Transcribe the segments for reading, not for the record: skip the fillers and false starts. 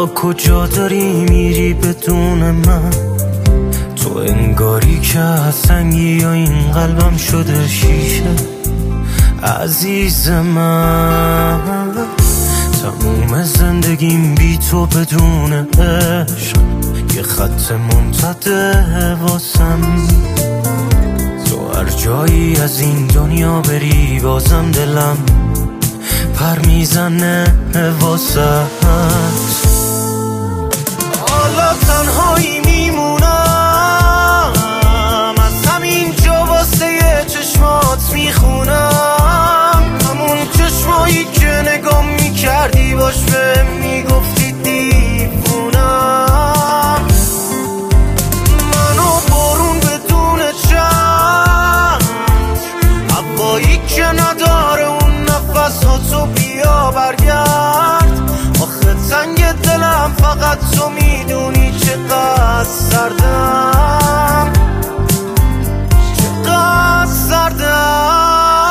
حالا کجا داری میری بدون من؟ تو انگاری که از سنگی یا این قلبم شده شیشه. عزیز من تموم زندگیم بی تو بدون عشق یه خط ممتده واسم. تو هر جایی از این دنیا بری بازم دلم پر میزنه واسه. حالا تنهایی میمونم، از همین جا واسه چشمات میخونم. همون چشمایی که نگاه میکردی باش به میگفتی دیوونم. منو بارون بدون چشم، هوایی که نداره اون نفس ها، تو بیا برگرد. آخه تنگ دلم فقط تو میدونی چقدر سردم، چقدر سردم.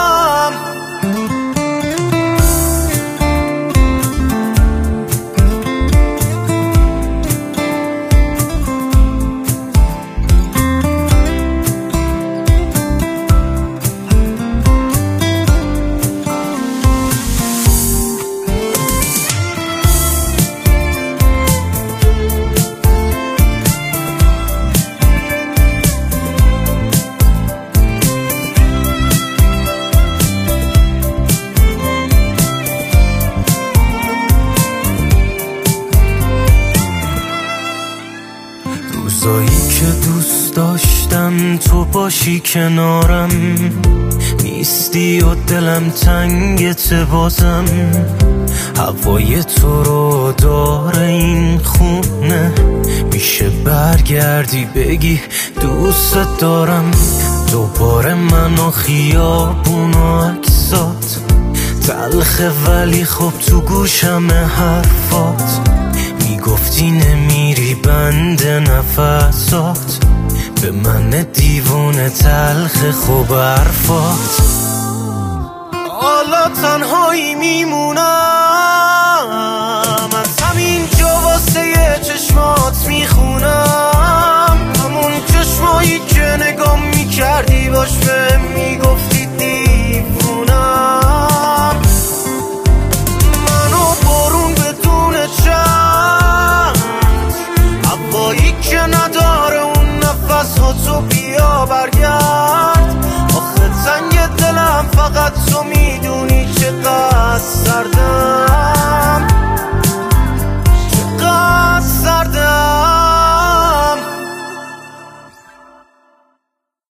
روزایی که دوست داشتم تو باشی کنارم، نیستی و دلم تنگت بازم. هوای تو رو داره این خونه، میشه برگردی بگی دوست دارم. دوباره من و خیابون و عکسات تلخه ولی خب تو گوشم حرفات. میگفتی نمیری بند نفسات، به من دیوونه تلخ خوب حرفات. حالا تنهایی میمونم، از همین جا واسه چشمات میخونم. همون چشمایی که نگاه میکردی